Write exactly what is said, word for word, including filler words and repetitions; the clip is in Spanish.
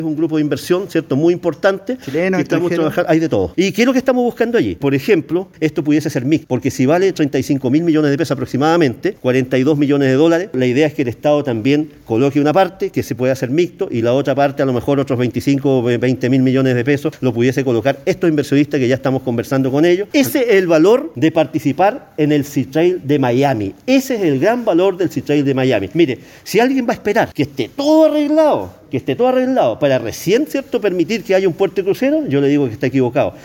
Es un grupo de inversión, ¿cierto?, muy importante. Chileno, que estamos extranjero. trabajando, hay de todo. ¿Y qué es lo que estamos buscando allí? Por ejemplo, esto pudiese ser mixto, porque si vale treinta y cinco mil millones de pesos aproximadamente, cuarenta y dos millones de dólares, la idea es que el Estado también coloque una parte que se pueda hacer mixto y la otra parte, a lo mejor otros veinticinco o veinte mil millones de pesos, lo pudiese colocar estos inversionistas que ya estamos conversando con ellos. Ese es el valor de participar en el Seatrail de Miami. Ese es el gran valor del Seatrail de Miami. Mire, si alguien va a esperar que esté todo arreglado, que esté todo arreglado para recién, ¿cierto?, permitir que haya un puerto de crucero, yo le digo que está equivocado.